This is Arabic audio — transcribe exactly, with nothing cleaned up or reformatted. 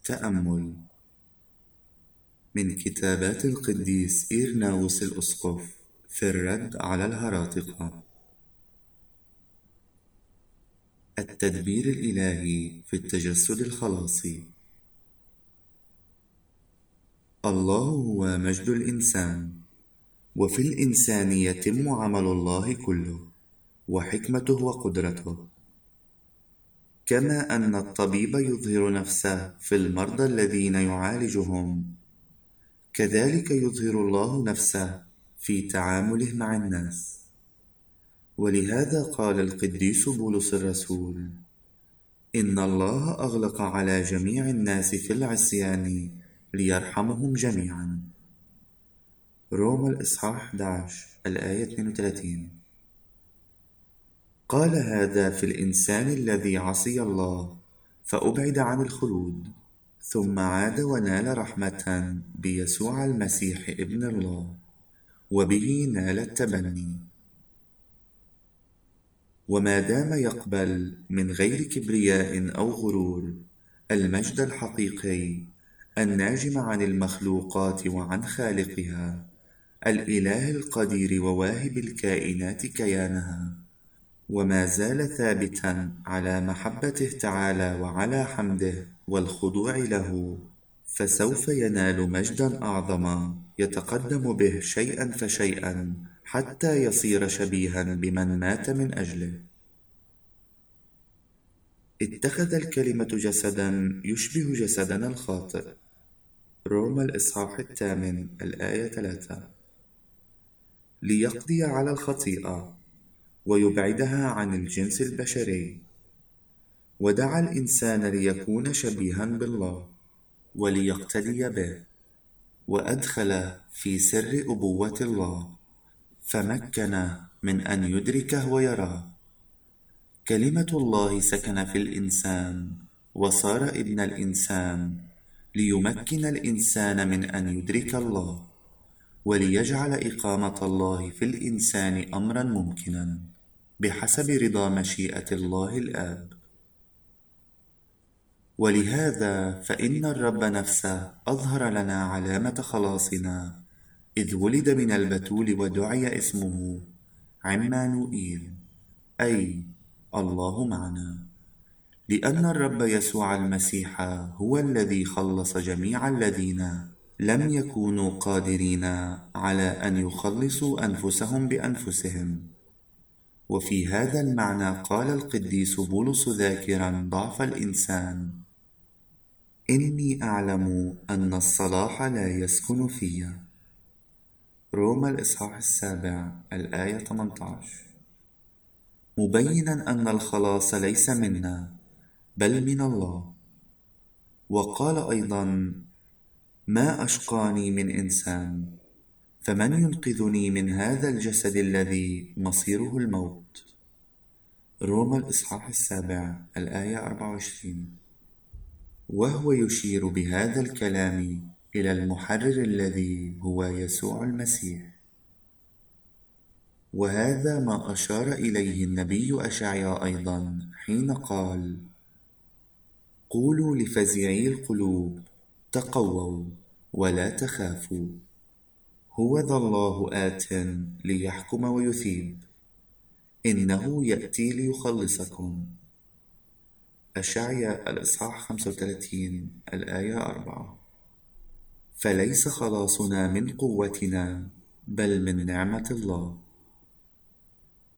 تأمل من كتابات القديس إيرناوس الأسقف في الرد على الهراطقة. التدبير الإلهي في التجسد الخلاصي. الله هو مجد الإنسان، وفي الإنسان يتم عمل الله كله وحكمته وقدرته. كما أن الطبيب يظهر نفسه في المرضى الذين يعالجهم، كذلك يظهر الله نفسه في تعامله مع الناس. ولهذا قال القديس بولس الرسول: إن الله أغلق على جميع الناس في العصيان ليرحمهم جميعا. روما الإصحاح أحد عشر الآية اثنين وثلاثين. قال هذا في الإنسان الذي عصي الله فأبعد عن الخلود، ثم عاد ونال رحمة بيسوع المسيح ابن الله، وبه نال التبني. وما دام يقبل من غير كبرياء أو غرور المجد الحقيقي الناجم عن المخلوقات وعن خالقها، الإله القدير وواهب الكائنات كيانها، وما زال ثابتا على محبته تعالى وعلى حمده والخضوع له، فسوف ينال مجدا أعظم يتقدم به شيئا فشيئا حتى يصير شبيها بمن مات من أجله. اتخذ الكلمة جسدا يشبه جسدنا الخاطئ. روما الإصحاح الثامن الآية ثلاثة. ليقضي على الخطيئة ويبعدها عن الجنس البشري، ودعا الإنسان ليكون شبيها بالله وليقتدي به، وأدخل في سر أبوة الله، فمكن من أن يدركه ويراه. كلمة الله سكن في الإنسان وصار ابن الإنسان، ليمكن الإنسان من أن يدرك الله، وليجعل إقامة الله في الإنسان أمرا ممكنا بحسب رضا مشيئة الله الآب. ولهذا فإن الرب نفسه أظهر لنا علامة خلاصنا، إذ ولد من البتول ودعي اسمه عمانوئيل، أي الله معنا. لأن الرب يسوع المسيح هو الذي خلص جميع الذين لم يكونوا قادرين على أن يخلصوا أنفسهم بأنفسهم. وفي هذا المعنى قال القديس بولس ذاكرا ضعف الإنسان: إني أعلم أن الصلاح لا يسكن في. روما الإصحاح السابع الآية ثمانية عشر. مبينا أن الخلاص ليس منا بل من الله. وقال أيضا: ما أشقاني من إنسان، فمن ينقذني من هذا الجسد الذي مصيره الموت. روما الإصحاح السابع الآية أربعة وعشرين. وهو يشير بهذا الكلام إلى المحرر الذي هو يسوع المسيح. وهذا ما أشار إليه النبي أشعياء أيضا حين قال: قولوا لفزعي القلوب تقووا ولا تخافوا، هوذا الله آت ليحكم ويثيب، إنه يأتي ليخلصكم. أشعياء الإصحاح خمسة وثلاثين الآية أربعة. فليس خلاصنا من قوتنا بل من نعمة الله.